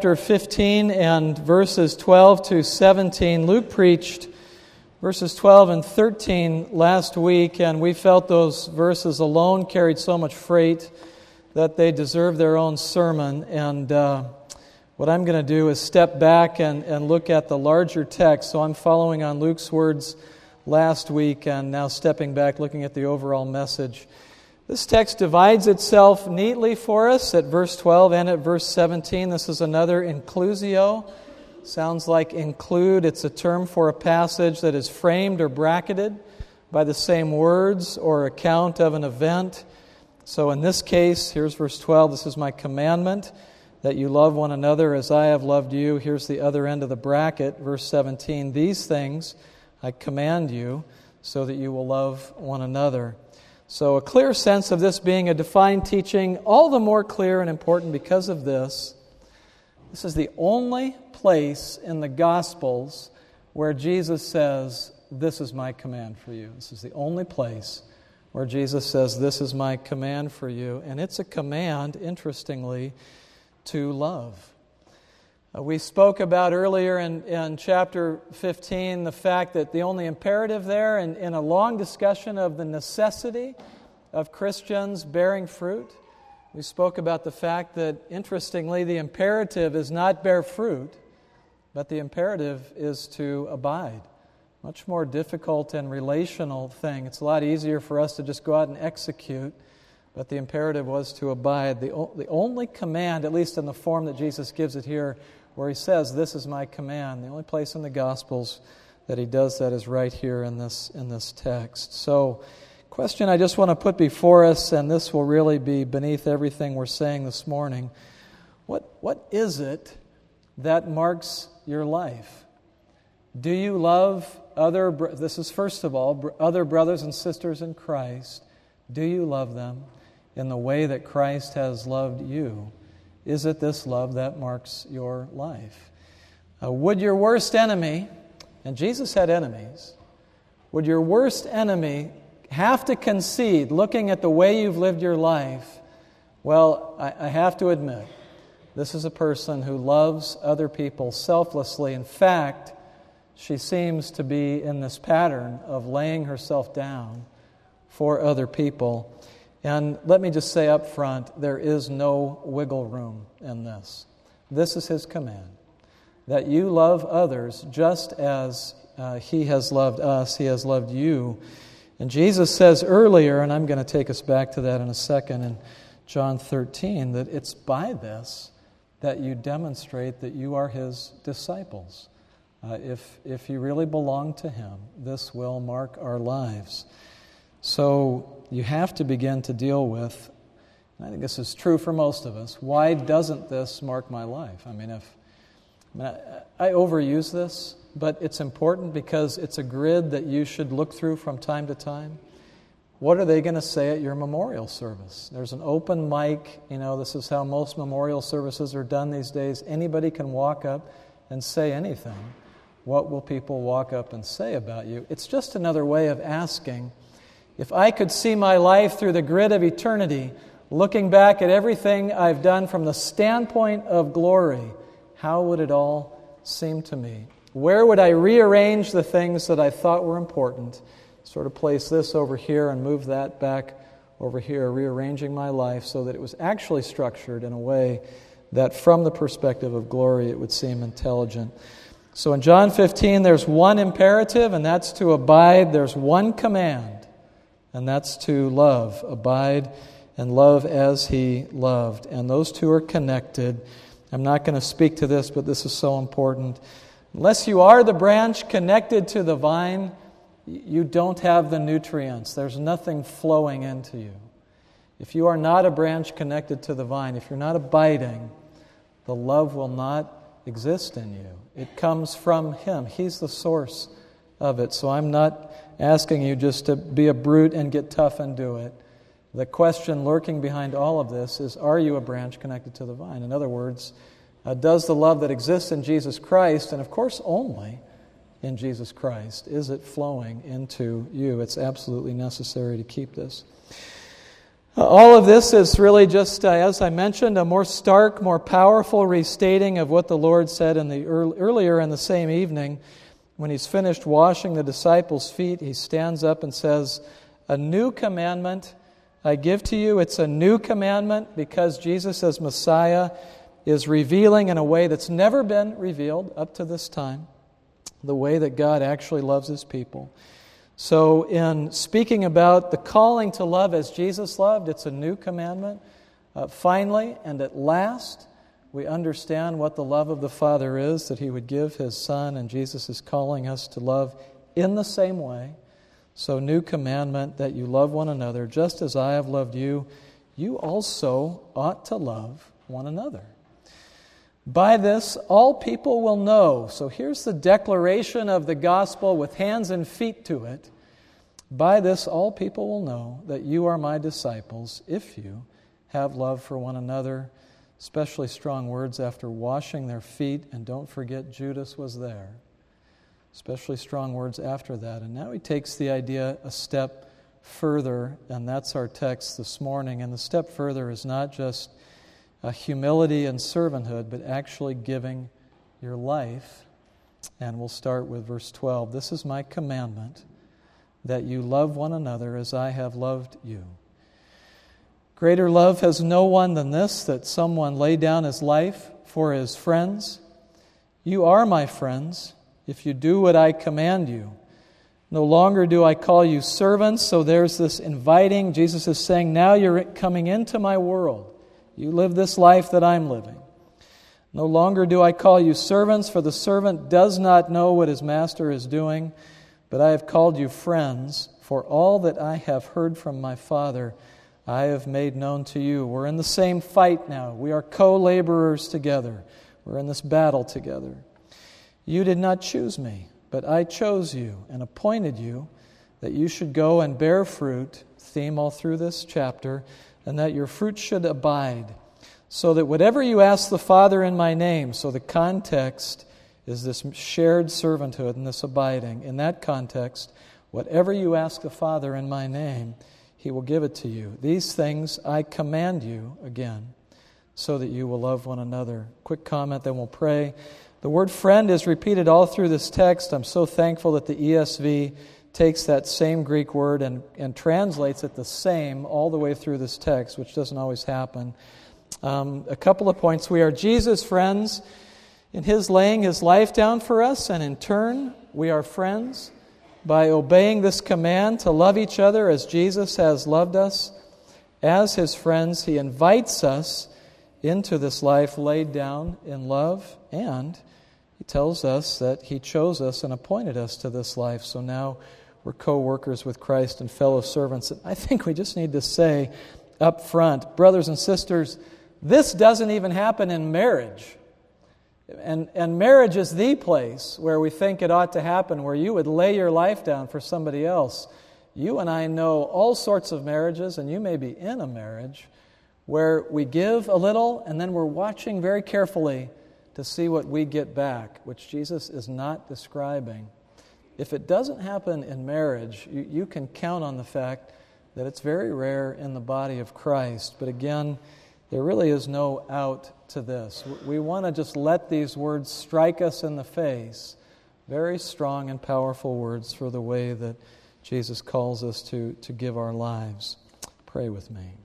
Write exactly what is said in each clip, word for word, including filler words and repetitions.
chapter fifteen and verses twelve to seventeen. Luke preached verses twelve and thirteen last week, and we felt those verses alone carried so much freight that they deserve their own sermon. And uh, what I'm going to do is step back and, and look at the larger text. So I'm following on Luke's words last week and now stepping back, looking at the overall message. This text divides itself neatly for us at verse twelve and at verse seventeen. This is another inclusio. Sounds like include. It's a term for a passage that is framed or bracketed by the same words or account of an event. So in this case, here's verse twelve. This is my commandment, that you love one another as I have loved you. Here's the other end of the bracket, verse seventeen. These things I command you so that you will love one another. So a clear sense of this being a defined teaching, all the more clear and important because of this. This is the only place in the Gospels where Jesus says, this is my command for you. This is the only place where Jesus says, this is my command for you. And it's a command, interestingly, to love. Uh, we spoke about earlier in, in chapter fifteen the fact that the only imperative there, in, in a long discussion of the necessity of Christians bearing fruit, we spoke about the fact that, interestingly, the imperative is not bear fruit, but the imperative is to abide. Much more difficult and relational thing. It's a lot easier for us to just go out and execute, but the imperative was to abide. The, o- the only command, at least in the form that Jesus gives it here, where he says, this is my command. The only place in the Gospels that he does that is right here in this in this text. So, question I just want to put before us, and this will really be beneath everything we're saying this morning. What what is it that marks your life? Do you love other, this is first of all, other brothers and sisters in Christ? Do you love them in the way that Christ has loved you? Is it this love that marks your life? Uh, would your worst enemy, and Jesus had enemies, would your worst enemy have to concede, looking at the way you've lived your life, well, I, I have to admit, this is a person who loves other people selflessly. In fact, she seems to be in this pattern of laying herself down for other people. And let me just say up front, there is no wiggle room in this. This is his command, that you love others just as uh, he has loved us, he has loved you. And Jesus says earlier, and I'm going to take us back to that in a second, in John thirteen, that it's by this that you demonstrate that you are his disciples. Uh, if, if you really belong to him, this will mark our lives. So you have to begin to deal with, and I think this is true for most of us, why doesn't this mark my life? I mean, if I, mean, I, I overuse this, but it's important because it's a grid that you should look through from time to time. What are they going to say at your memorial service? There's an open mic. You know, this is how most memorial services are done these days. Anybody can walk up and say anything. What will people walk up and say about you? It's just another way of asking, if I could see my life through the grid of eternity, looking back at everything I've done from the standpoint of glory, how would it all seem to me? Where would I rearrange the things that I thought were important? Sort of place this over here and move that back over here, rearranging my life so that it was actually structured in a way that from the perspective of glory it would seem intelligent. So in John fifteen, there's one imperative, and that's to abide. There's one command, and that's to love. Abide and love as he loved. And those two are connected. I'm not going to speak to this, but this is so important. Unless you are the branch connected to the vine, you don't have the nutrients. There's nothing flowing into you. If you are not a branch connected to the vine, if you're not abiding, the love will not exist in you. It comes from him. He's the source of it. So I'm not asking you just to be a brute and get tough and do it. The question lurking behind all of this is, are you a branch connected to the vine? In other words, uh, does the love that exists in Jesus Christ, and of course only in Jesus Christ, is it flowing into you? It's absolutely necessary to keep this. All of this is really just, uh, as I mentioned, a more stark, more powerful restating of what the Lord said in the early, earlier in the same evening. When He's finished washing the disciples' feet, He stands up and says, "A new commandment I give to you." It's a new commandment because Jesus as Messiah is revealing in a way that's never been revealed up to this time, the way that God actually loves His people. So in speaking about the calling to love as Jesus loved, it's a new commandment. Uh, finally, and at last, we understand what the love of the Father is, that He would give His Son, and Jesus is calling us to love in the same way. So new commandment, that you love one another, just as I have loved you, you also ought to love one another. By this, all people will know. So here's the declaration of the gospel with hands and feet to it. By this, all people will know that you are my disciples if you have love for one another. Especially strong words after washing their feet. And don't forget, Judas was there. Especially strong words after that. And now he takes the idea a step further, and that's our text this morning. And the step further is not just a humility and servanthood, but actually giving your life. And we'll start with verse twelve. This is my commandment, that you love one another as I have loved you. Greater love has no one than this, that someone lay down his life for his friends. You are my friends if you do what I command you. No longer do I call you servants, so there's this inviting. Jesus is saying, now you're coming into my world. You live this life that I'm living. No longer do I call you servants, for the servant does not know what his master is doing, but I have called you friends, for all that I have heard from my Father I have made known to you. We're in the same fight now. We are co-laborers together. We're in this battle together. You did not choose me, but I chose you and appointed you that you should go and bear fruit, theme all through this chapter, and that your fruit should abide, so that whatever you ask the Father in my name, so the context is this shared servanthood and this abiding. In that context, whatever you ask the Father in my name, He will give it to you. These things I command you, again, so that you will love one another. Quick comment, then we'll pray. The word friend is repeated all through this text. I'm so thankful that the E S V takes that same Greek word and, and translates it the same all the way through this text, which doesn't always happen. Um, a couple of points. We are Jesus' friends in His laying His life down for us, and in turn, we are friends by obeying this command to love each other as Jesus has loved us. As His friends, He invites us into this life laid down in love, and He tells us that He chose us and appointed us to this life. So now we're co-workers with Christ and fellow servants. And I think we just need to say up front, brothers and sisters, this doesn't even happen in marriage. And, and marriage is the place where we think it ought to happen, where you would lay your life down for somebody else. You and I know all sorts of marriages, and you may be in a marriage, where we give a little and then we're watching very carefully to see what we get back, which Jesus is not describing. If it doesn't happen in marriage, you, you can count on the fact that it's very rare in the body of Christ. But again, there really is no out to this. We want to just let these words strike us in the face. Very strong and powerful words for the way that Jesus calls us to, to give our lives. Pray with me.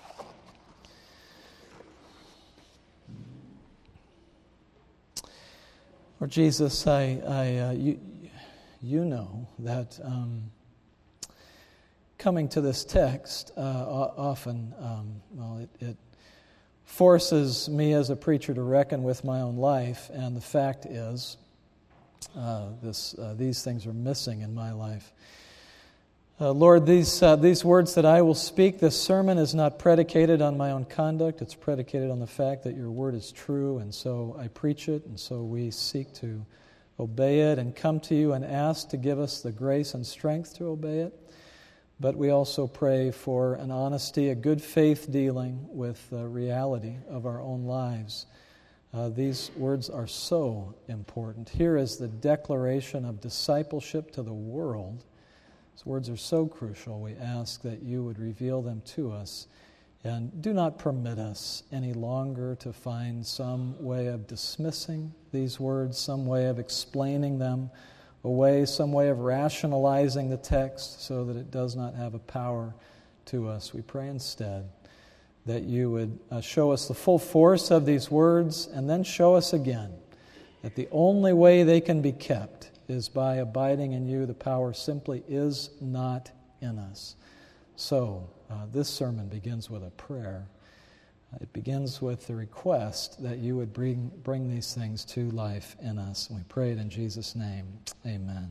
Lord Jesus, I, I uh, you, you know that um, coming to this text uh, often, um, well, it, it forces me as a preacher to reckon with my own life, and the fact is, uh, this uh, these things are missing in my life. Uh, Lord, these uh, these words that I will speak, this sermon is not predicated on my own conduct. It's predicated on the fact that your word is true, and so I preach it, and so we seek to obey it and come to you and ask to give us the grace and strength to obey it. But we also pray for an honesty, a good faith dealing with the reality of our own lives. Uh, these words are so important. Here is the declaration of discipleship to the world. These words are so crucial. We ask that you would reveal them to us And do not permit us any longer to find some way of dismissing these words, some way of explaining them away, some way of rationalizing the text so that it does not have a power to us. We pray instead that you would uh, show us the full force of these words, and then show us again that the only way they can be kept is by abiding in you. The power simply is not in us. So, uh, this sermon begins with a prayer. It begins with the request that you would bring, bring these things to life in us. And we pray it in Jesus' name. Amen.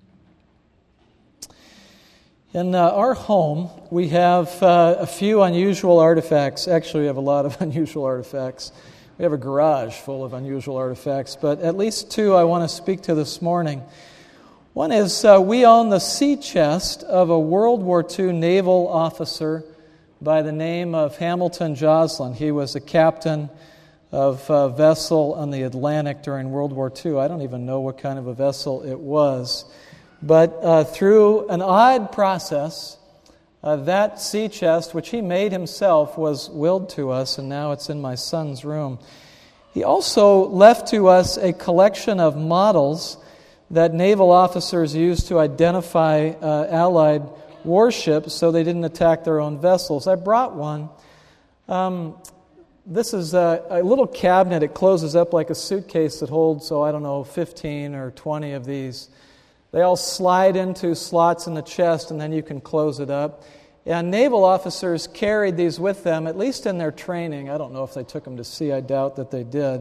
In uh, our home, we have uh, a few unusual artifacts. Actually, we have a lot of unusual artifacts. We have a garage full of unusual artifacts, but at least two I want to speak to this morning. One is uh, we own the sea chest of a World War Two naval officer by the name of Hamilton Joslin. He was a captain of a vessel on the Atlantic during World War Two. I don't even know what kind of a vessel it was. But uh, through an odd process, uh, that sea chest, which he made himself, was willed to us, and now it's in my son's room. He also left to us a collection of models that naval officers used to identify uh, Allied warships so they didn't attack their own vessels. I brought one. Um, this is a, a little cabinet. It closes up like a suitcase that holds, oh, I don't know, fifteen or twenty of these. They all slide into slots in the chest, and then you can close it up. And naval officers carried these with them, at least in their training. I don't know if they took them to sea. I doubt that they did.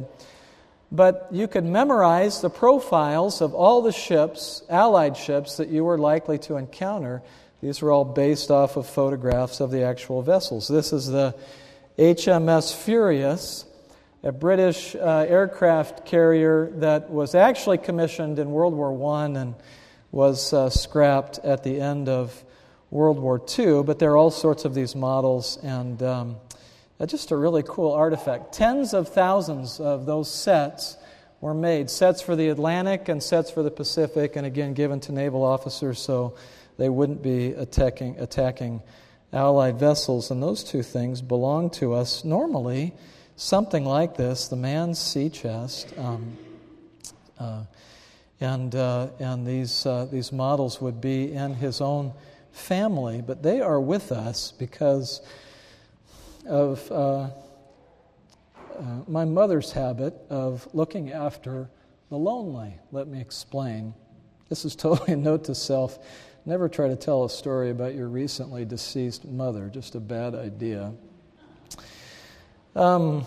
But you could memorize the profiles of all the ships, Allied ships, that you were likely to encounter. These were all based off of photographs of the actual vessels. This is the H M S Furious, a British uh, aircraft carrier that was actually commissioned in World War One and was uh, scrapped at the end of World War Two. But there are all sorts of these models, and um, just a really cool artifact. Tens of thousands of those sets were made, sets for the Atlantic and sets for the Pacific, and again given to naval officers so they wouldn't be attacking attacking Allied vessels. And those two things belong to us. Normally, something like this, the man's sea chest, um, uh, and uh, and these uh, these models would be in his own family, but they are with us because of uh, uh, my mother's habit of looking after the lonely. Let me explain. This is totally a note to self. Never try to tell a story about your recently deceased mother. Just a bad idea. Um,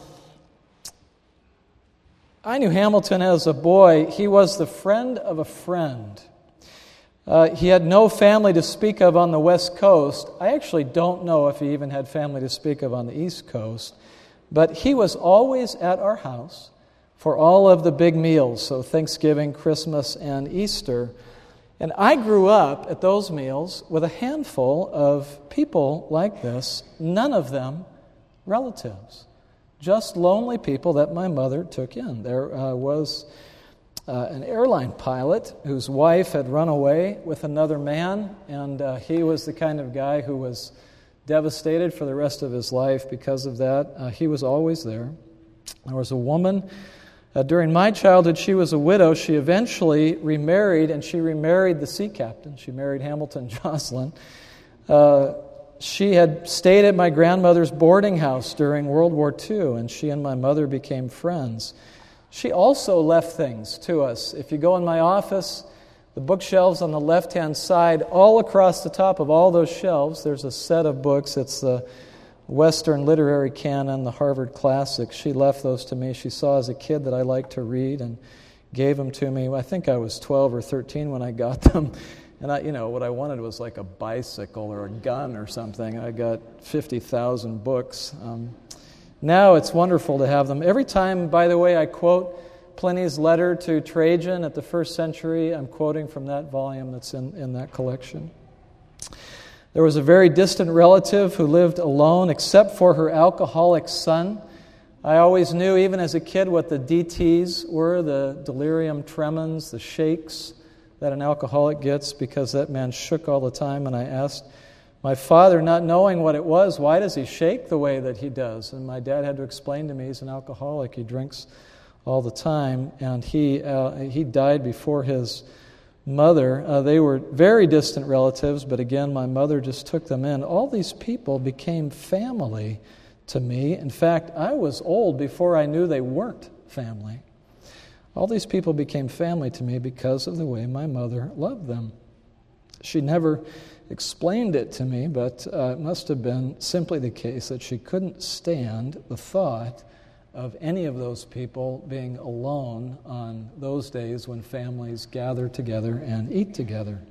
I knew Hamilton as a boy. He was the friend of a friend. Uh, he had no family to speak of on the West Coast. I actually don't know if he even had family to speak of on the East Coast. But he was always at our house for all of the big meals, so Thanksgiving, Christmas, and Easter. And I grew up at those meals with a handful of people like this, none of them relatives, just lonely people that my mother took in. There uh, was uh, an airline pilot whose wife had run away with another man, and uh, he was the kind of guy who was devastated for the rest of his life because of that. Uh, he was always there. There was a woman. Uh, during my childhood, she was a widow. She eventually remarried, and she remarried the sea captain. She married Hamilton Joslin. Uh, she had stayed at my grandmother's boarding house during World War Two, and she and my mother became friends. She also left things to us. If you go in my office, the bookshelves on the left-hand side, all across the top of all those shelves, there's a set of books. It's the Western literary canon, the Harvard classics. She left those to me. She saw as a kid that I liked to read and gave them to me. I think I was twelve or thirteen when I got them. And I, you know, what I wanted was like a bicycle or a gun or something. I got fifty thousand books. Um, now it's wonderful to have them. Every time, by the way, I quote Pliny's letter to Trajan at the first century, I'm quoting from that volume that's in, in that collection. There was a very distant relative who lived alone except for her alcoholic son. I always knew, even as a kid, what the D Ts were, the delirium tremens, the shakes that an alcoholic gets, because that man shook all the time. And I asked My father, not knowing what it was, why does he shake the way that he does? And my dad had to explain to me he's an alcoholic. He drinks all the time, and he uh, he died before his mother. Uh, they were very distant relatives, but again, my mother just took them in. All these people became family to me. In fact, I was old before I knew they weren't family. All these people became family to me because of the way my mother loved them. She never explained it to me, but uh, it must have been simply the case that she couldn't stand the thought of any of those people being alone on those days when families gather together and eat together.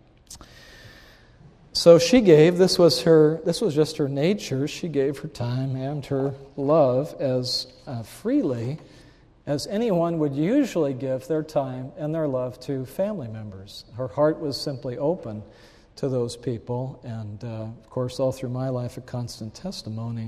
So she gave, this was her, this was just her nature, she gave her time and her love as uh, freely as anyone would usually give their time and their love to family members. Her heart was simply open to those people, and uh, of course, all through my life, a constant testimony.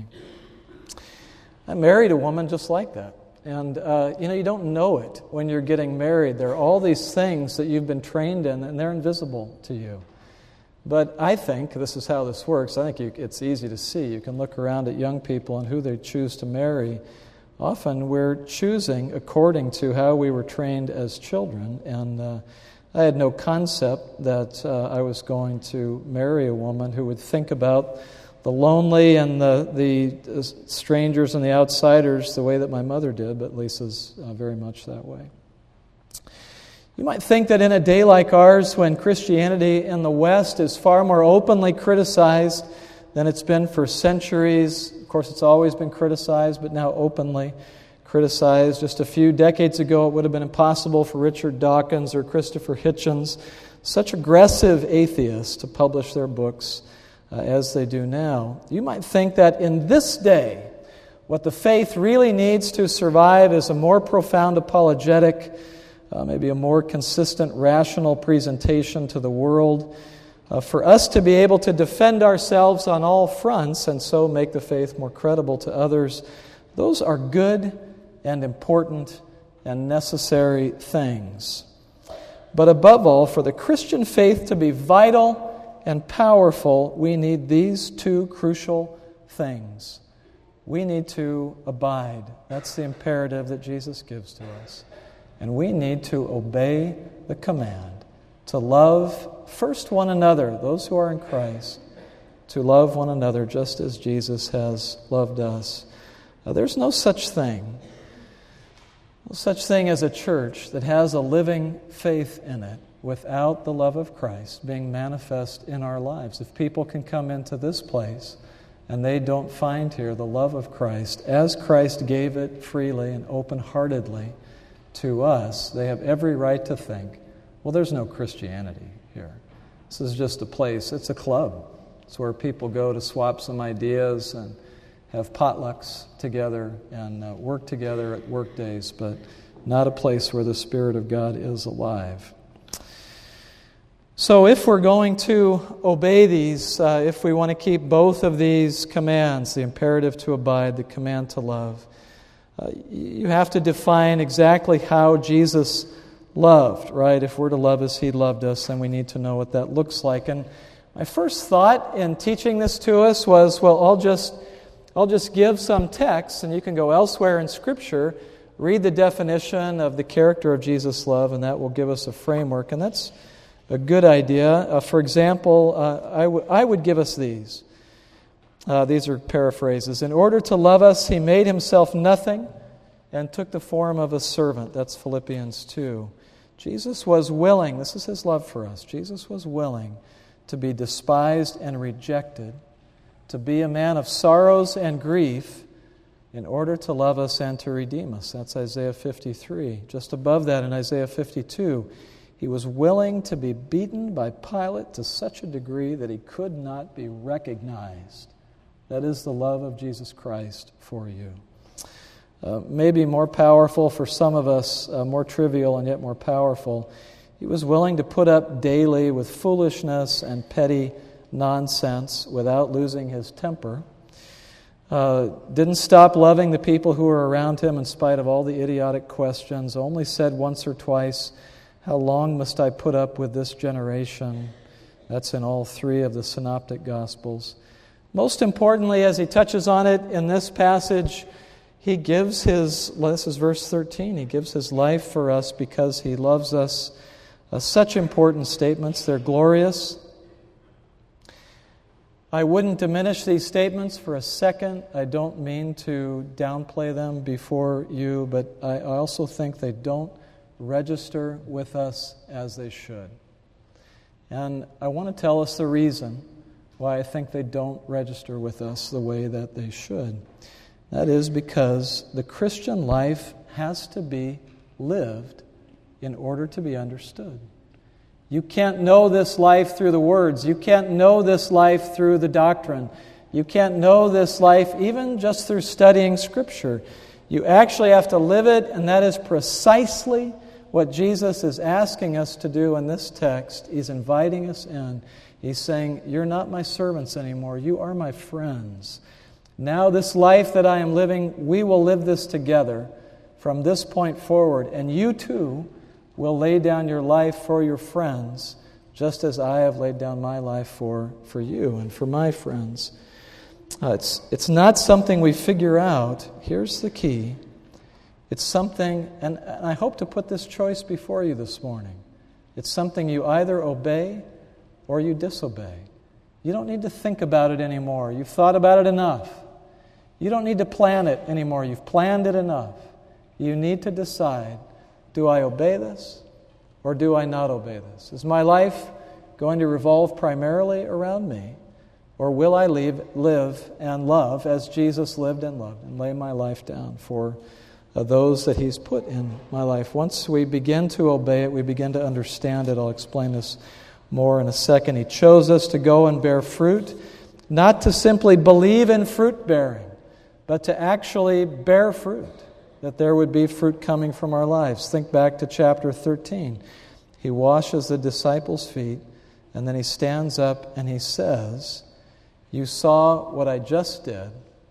I married a woman just like that, and uh, you know, you don't know it when you're getting married. There are all these things that you've been trained in, and they're invisible to you. But I think, this is how this works, I think you, it's easy to see. You can look around at young people and who they choose to marry. Often we're choosing according to how we were trained as children, and uh, I had no concept that uh, I was going to marry a woman who would think about the lonely and the, the strangers and the outsiders the way that my mother did, but Lisa's uh, very much that way. You might think that in a day like ours, when Christianity in the West is far more openly criticized than it's been for centuries, of course it's always been criticized, but now openly criticized. Just a few decades ago, it would have been impossible for Richard Dawkins or Christopher Hitchens, such aggressive atheists, to publish their books uh, as they do now. You might think that in this day, what the faith really needs to survive is a more profound apologetic, uh, maybe a more consistent, rational presentation to the world, uh, for us to be able to defend ourselves on all fronts and so make the faith more credible to others. Those are good and important and necessary things. But above all, for the Christian faith to be vital and powerful, we need these two crucial things. We need to abide. That's the imperative that Jesus gives to us. And we need to obey the command to love first one another, those who are in Christ, to love one another just as Jesus has loved us. Now, there's no such thing No such thing as a church that has a living faith in it without the love of Christ being manifest in our lives. If people can come into this place and they don't find here the love of Christ, as Christ gave it freely and open-heartedly to us, they have every right to think, well, there's no Christianity here. This is just a place, it's a club. It's where people go to swap some ideas and have potlucks together and uh, work together at work days, but not a place where the Spirit of God is alive. So if we're going to obey these, uh, if we want to keep both of these commands, the imperative to abide, the command to love, uh, you have to define exactly how Jesus loved, right? If we're to love as He loved us, then we need to know what that looks like. And my first thought in teaching this to us was, well, I'll just I'll just give some text, and you can go elsewhere in Scripture, read the definition of the character of Jesus' love, and that will give us a framework. And that's a good idea. Uh, for example, uh, I, w- I would give us these. Uh, these are paraphrases. In order to love us, He made Himself nothing and took the form of a servant. That's Philippians two. Jesus was willing, this is His love for us, Jesus was willing to be despised and rejected, to be a man of sorrows and grief in order to love us and to redeem us. That's Isaiah fifty-three. Just above that in Isaiah fifty-two, He was willing to be beaten by Pilate to such a degree that He could not be recognized. That is the love of Jesus Christ for you. Uh, maybe more powerful for some of us, uh, more trivial and yet more powerful. He was willing to put up daily with foolishness and petty nonsense without losing His temper. Uh, didn't stop loving the people who were around Him in spite of all the idiotic questions. Only said once or twice, "How long must I put up with this generation?" That's in all three of the synoptic Gospels. Most importantly, as he touches on it in this passage, he gives his, well, this is verse thirteen, he gives his life for us because he loves us. Uh, such important statements, they're glorious. I wouldn't diminish these statements for a second. I don't mean to downplay them before you, but I also think they don't register with us as they should. And I want to tell us the reason why I think they don't register with us the way that they should. That is because the Christian life has to be lived in order to be understood. You can't know this life through the words. You can't know this life through the doctrine. You can't know this life even just through studying Scripture. You actually have to live it, and that is precisely what Jesus is asking us to do in this text. He's inviting us in. He's saying, you're not my servants anymore. You are my friends. Now this life that I am living, we will live this together from this point forward. And you too will lay down your life for your friends, just as I have laid down my life for, for you and for my friends. Uh, it's, it's not something we figure out. Here's the key. It's something, and, and I hope to put this choice before you this morning. It's something you either obey or you disobey. You don't need to think about it anymore. You've thought about it enough. You don't need to plan it anymore. You've planned it enough. You need to decide, do I obey this or do I not obey this? Is my life going to revolve primarily around me, or will I leave, live and love as Jesus lived and loved and lay my life down for uh, those that He's put in my life? Once we begin to obey it, we begin to understand it. I'll explain this more in a second. He chose us to go and bear fruit, not to simply believe in fruit bearing, but to actually bear fruit, that there would be fruit coming from our lives. Think back to chapter thirteen. He washes the disciples' feet, and then he stands up and he says, you saw what I just did.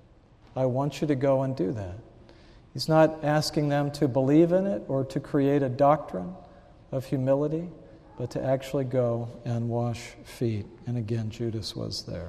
I want you to go and do that. He's not asking them to believe in it or to create a doctrine of humility, but to actually go and wash feet. And again, Judas was there.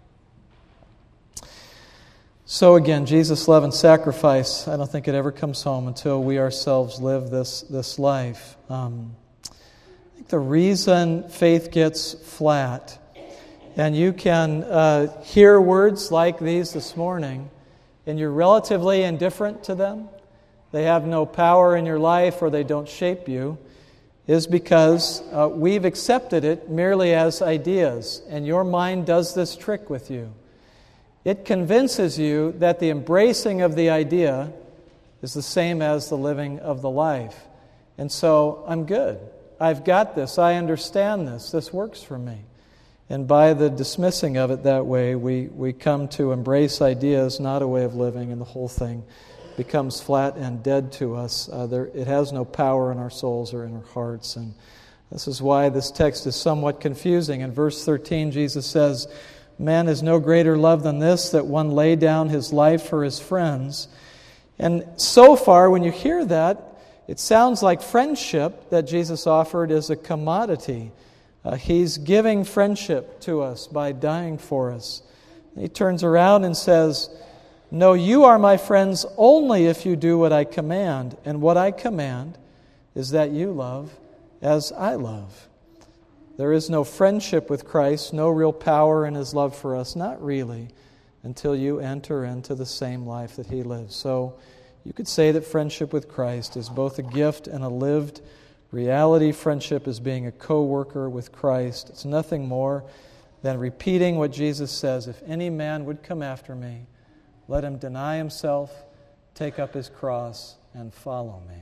So again, Jesus' love and sacrifice, I don't think it ever comes home until we ourselves live this, this life. Um, I think the reason faith gets flat, and you can uh, hear words like these this morning, and you're relatively indifferent to them, they have no power in your life or they don't shape you, is because uh, we've accepted it merely as ideas, and your mind does this trick with you. It convinces you that the embracing of the idea is the same as the living of the life. And so, I'm good. I've got this. I understand this. This works for me. And by the dismissing of it that way, we, we come to embrace ideas, not a way of living, and the whole thing becomes flat and dead to us. Uh, there, it has no power in our souls or in our hearts. And this is why this text is somewhat confusing. In verse thirteen, Jesus says, man has no greater love than this, that one lay down his life for his friends. And so far, when you hear that, it sounds like friendship that Jesus offered is a commodity. Uh, he's giving friendship to us by dying for us. And he turns around and says, no, you are my friends only if you do what I command. And what I command is that you love as I love. There is no friendship with Christ, no real power in His love for us, not really, until you enter into the same life that He lives. So you could say that friendship with Christ is both a gift and a lived reality. Friendship is being a co-worker with Christ. It's nothing more than repeating what Jesus says, if any man would come after me, let him deny himself, take up his cross, and follow me.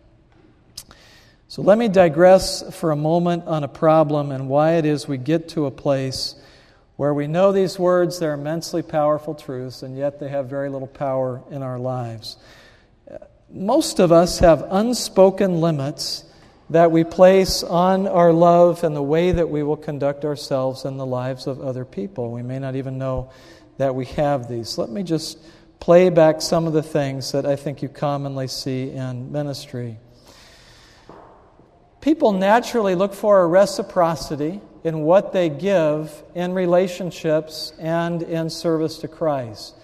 So let me digress for a moment on a problem and why it is we get to a place where we know these words, they're immensely powerful truths, and yet they have very little power in our lives. Most of us have unspoken limits that we place on our love and the way that we will conduct ourselves in the lives of other people. We may not even know that we have these. Let me just play back some of the things that I think you commonly see in ministry. People naturally look for a reciprocity in what they give in relationships and in service to Christ.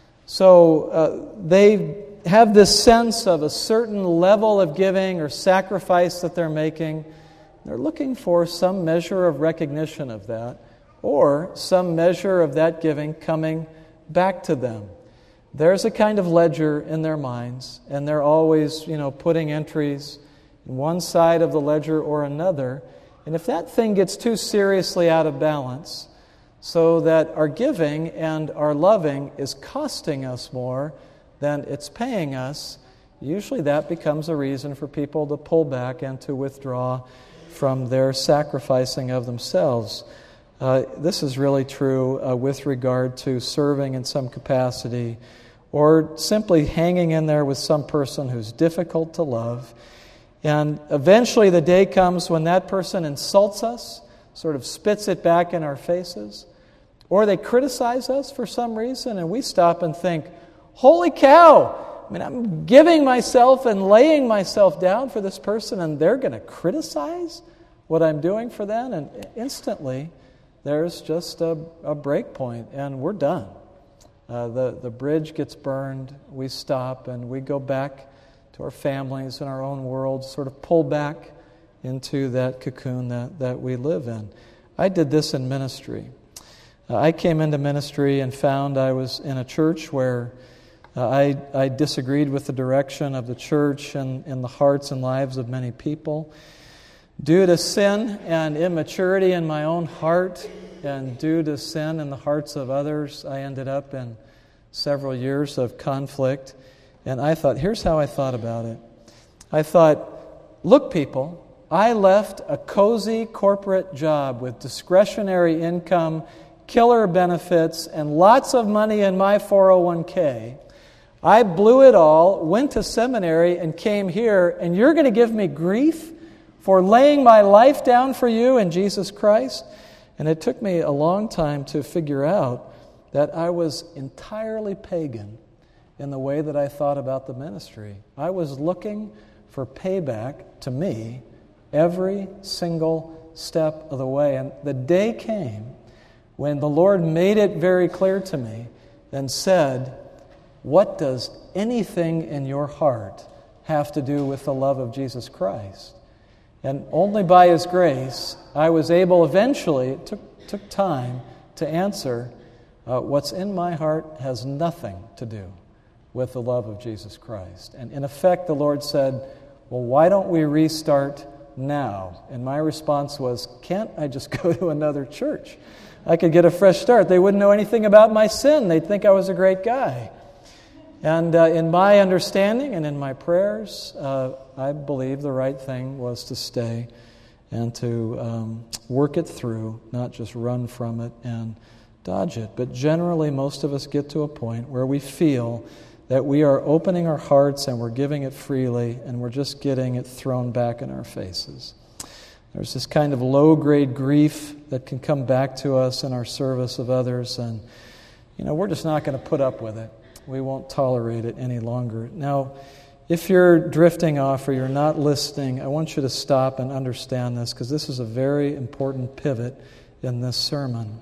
So uh, they have this sense of a certain level of giving or sacrifice that they're making. They're looking for some measure of recognition of that, or some measure of that giving coming back to them. There's a kind of ledger in their minds, and they're always, you know, putting entries in one side of the ledger or another. And if that thing gets too seriously out of balance, so that our giving and our loving is costing us more than it's paying us, usually that becomes a reason for people to pull back and to withdraw from their sacrificing of themselves. Uh, this is really true uh, with regard to serving in some capacity, or simply hanging in there with some person who's difficult to love. And eventually the day comes when that person insults us, sort of spits it back in our faces, or they criticize us for some reason, and we stop and think, holy cow! I mean, I'm giving myself and laying myself down for this person, and they're going to criticize what I'm doing for them? And instantly, there's just a, a break point, and we're done. Uh, the, the bridge gets burned, we stop, and we go back to our families and our own world, sort of pull back into that cocoon that, that we live in. I did this in ministry. Uh, I came into ministry and found I was in a church where uh, I, I disagreed with the direction of the church and in the hearts and lives of many people. Due to sin and immaturity in my own heart, and due to sin in the hearts of others, I ended up in several years of conflict. And I thought, here's how I thought about it. I thought, look, people, I left a cozy corporate job with discretionary income, killer benefits, and lots of money in my four oh one k. I blew it all, went to seminary, and came here, and you're going to give me grief for laying my life down for you in Jesus Christ? And it took me a long time to figure out that I was entirely pagan in the way that I thought about the ministry. I was looking for payback to me every single step of the way. And the day came when the Lord made it very clear to me and said, what does anything in your heart have to do with the love of Jesus Christ? And only by His grace, I was able eventually, it took, took time to answer, uh, what's in my heart has nothing to do with the love of Jesus Christ. And in effect, the Lord said, well, why don't we restart now? And my response was, can't I just go to another church? I could get a fresh start. They wouldn't know anything about my sin. They'd think I was a great guy. And uh, in my understanding and in my prayers, uh, I believe the right thing was to stay and to um, work it through, not just run from it and dodge it. But generally, most of us get to a point where we feel that we are opening our hearts and we're giving it freely, and we're just getting it thrown back in our faces. There's this kind of low-grade grief that can come back to us in our service of others, and you know, we're just not going to put up with it. We won't tolerate it any longer. Now, if you're drifting off or you're not listening, I want you to stop and understand this, because this is a very important pivot in this sermon.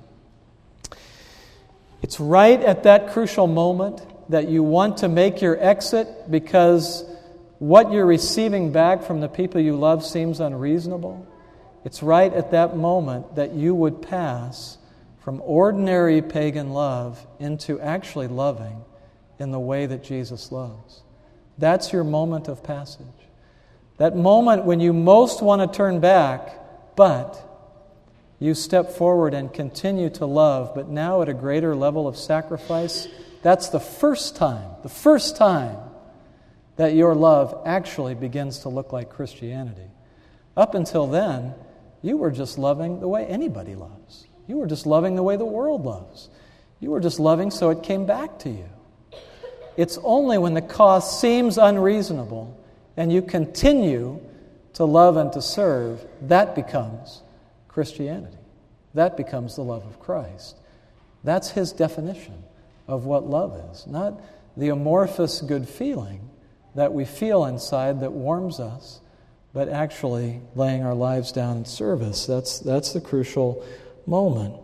It's right at that crucial moment that you want to make your exit because what you're receiving back from the people you love seems unreasonable. It's right at that moment that you would pass from ordinary pagan love into actually loving in the way that Jesus loves. That's your moment of passage. That moment when you most want to turn back, but you step forward and continue to love, but now at a greater level of sacrifice. That's the first time, the first time that your love actually begins to look like Christianity. Up until then, you were just loving the way anybody loves. You were just loving the way the world loves. You were just loving so it came back to you. It's only when the cost seems unreasonable and you continue to love and to serve, that becomes Christianity. That becomes the love of Christ. That's His definition of what love is, not the amorphous good feeling that we feel inside that warms us, but actually laying our lives down in service. That's, that's the crucial moment.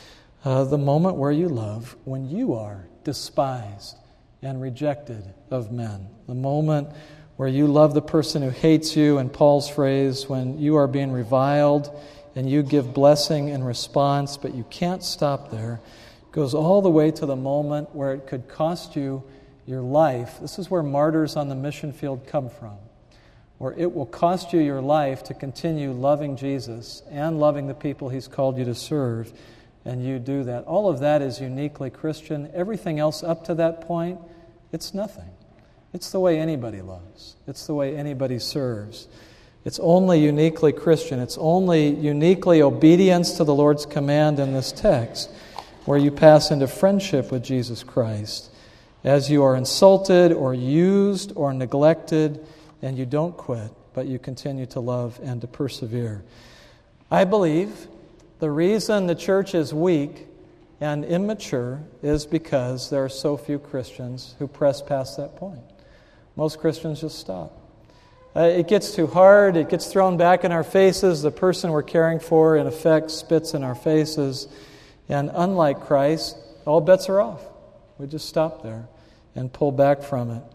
Uh, the moment where you love when you are despised and rejected of men. The moment where you love the person who hates you, in Paul's phrase, when you are being reviled and you give blessing in response, but you can't stop there. It goes all the way to the moment where it could cost you your life. This is where martyrs on the mission field come from, where it will cost you your life to continue loving Jesus and loving the people He's called you to serve, and you do that. All of that is uniquely Christian. Everything else up to that point, it's nothing. It's the way anybody loves. It's the way anybody serves. It's only uniquely Christian. It's only uniquely obedience to the Lord's command in this text where you pass into friendship with Jesus Christ as you are insulted or used or neglected, and you don't quit, but you continue to love and to persevere. I believe the reason the church is weak and immature is because there are so few Christians who press past that point. Most Christians just stop. Uh, it gets too hard. It gets thrown back in our faces. The person we're caring for, in effect, spits in our faces. And unlike Christ, all bets are off. We just stop there and pull back from it.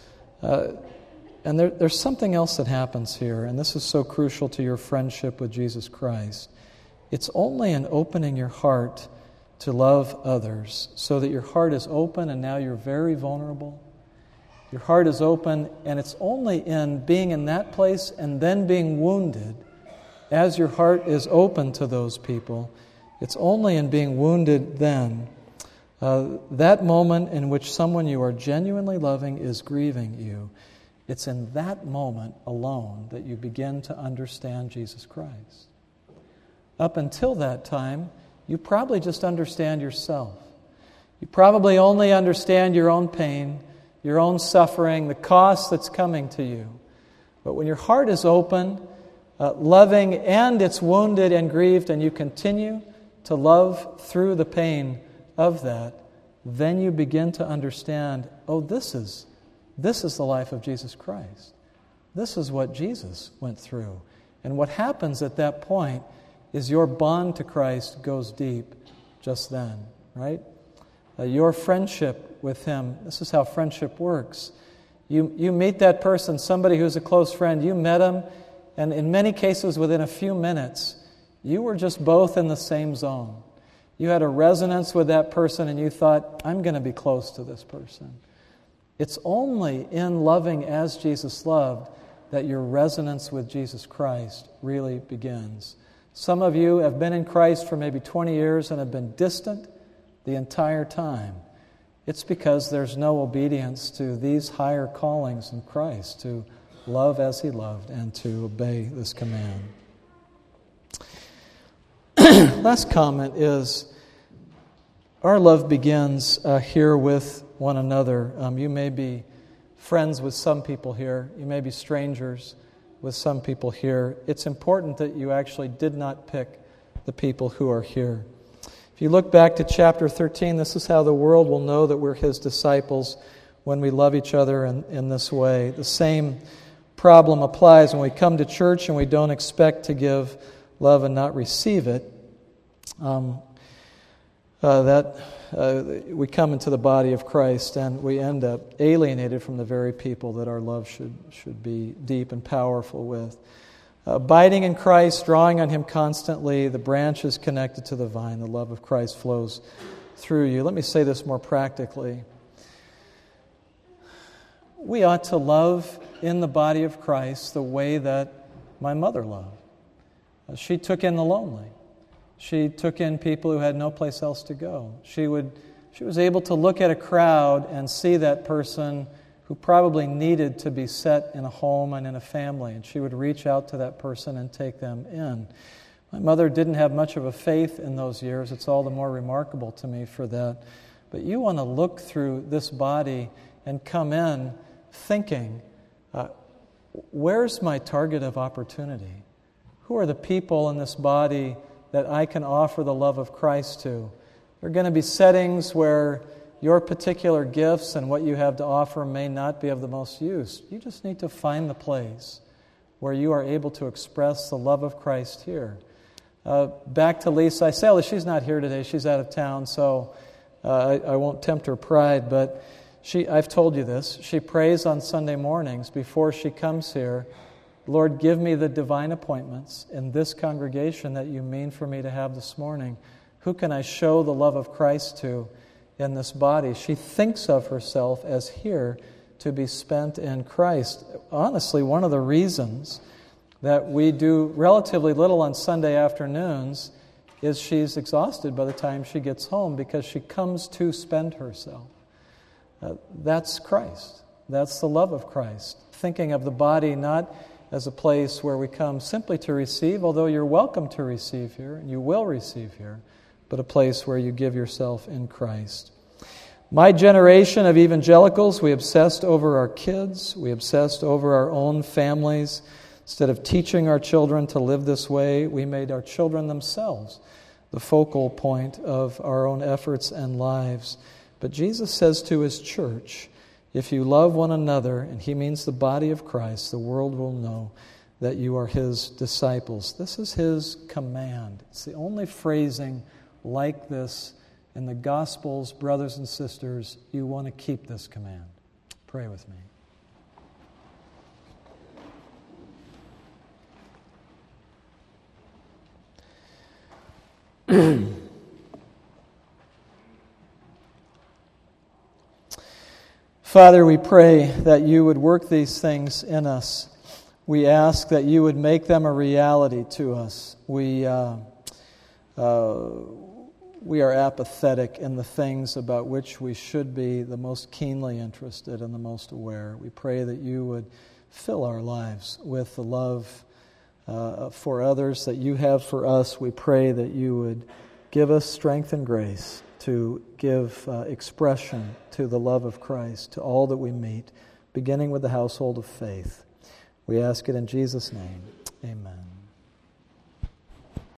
Uh, and there, there's something else that happens here, and this is so crucial to your friendship with Jesus Christ. It's only in opening your heart to love others so that your heart is open and now you're very vulnerable. Your heart is open, and it's only in being in that place and then being wounded as your heart is open to those people. It's only in being wounded then. Uh, that moment in which someone you are genuinely loving is grieving you. It's in that moment alone that you begin to understand Jesus Christ. Up until that time, you probably just understand yourself. You probably only understand your own pain, your own suffering, the cost that's coming to you. But when your heart is open, uh, loving, and it's wounded and grieved, and you continue to love through the pain of that, then you begin to understand, oh, this is, this is the life of Jesus Christ. This is what Jesus went through. And what happens at that point is your bond to Christ goes deep just then, right? Uh, your friendship with Him, this is how friendship works. You, you meet that person, somebody who's a close friend, you met him, and in many cases within a few minutes, you were just both in the same zone. You had a resonance with that person and you thought, I'm going to be close to this person. It's only in loving as Jesus loved that your resonance with Jesus Christ really begins. Some of you have been in Christ for maybe twenty years and have been distant the entire time. It's because there's no obedience to these higher callings in Christ, to love as He loved and to obey this command. Last comment is, our love begins uh, here with one another. Um, you may be friends with some people here. You may be strangers with some people here. It's important that you actually did not pick the people who are here. If you look back to chapter thirteen, this is how the world will know that we're His disciples, when we love each other in, in this way. The same problem applies when we come to church and we don't expect to give love and not receive it. Um, uh, that uh, we come into the body of Christ and we end up alienated from the very people that our love should should be deep and powerful with. Uh, abiding in Christ, drawing on Him constantly, the branch is connected to the vine. The love of Christ flows through you. Let me say this more practically. We ought to love in the body of Christ the way that my mother loved. Uh, she took in the lonely. She took in people who had no place else to go. She would, she was able to look at a crowd and see that person who probably needed to be set in a home and in a family, and she would reach out to that person and take them in. My mother didn't have much of a faith in those years. It's all the more remarkable to me for that. But you want to look through this body and come in thinking, uh, where's my target of opportunity? Who are the people in this body that I can offer the love of Christ to? There are going to be settings where your particular gifts and what you have to offer may not be of the most use. You just need to find the place where you are able to express the love of Christ here. Uh, back to Lisa. I say, she's not here today. She's out of town, so uh, I, I won't tempt her pride, but she, I've told you this. She prays on Sunday mornings before she comes here, Lord, give me the divine appointments in this congregation that you mean for me to have this morning. Who can I show the love of Christ to in this body? She thinks of herself as here to be spent in Christ. Honestly, one of the reasons that we do relatively little on Sunday afternoons is she's exhausted by the time she gets home because she comes to spend herself. Uh, that's Christ. That's the love of Christ. Thinking of the body not as a place where we come simply to receive, although you're welcome to receive here, and you will receive here, but a place where you give yourself in Christ. My generation of evangelicals, we obsessed over our kids, we obsessed over our own families. Instead of teaching our children to live this way, we made our children themselves the focal point of our own efforts and lives. But Jesus says to His church, if you love one another, and He means the body of Christ, the world will know that you are His disciples. This is His command. It's the only phrasing like this in the Gospels. Brothers and sisters, you want to keep this command. Pray with me. Father, we pray that you would work these things in us. We ask that you would make them a reality to us. We uh, uh, we are apathetic in the things about which we should be the most keenly interested and the most aware. We pray that you would fill our lives with the love uh, for others that you have for us. We pray that you would give us strength and grace to give uh, expression to the love of Christ, to all that we meet, beginning with the household of faith. We ask it in Jesus' name.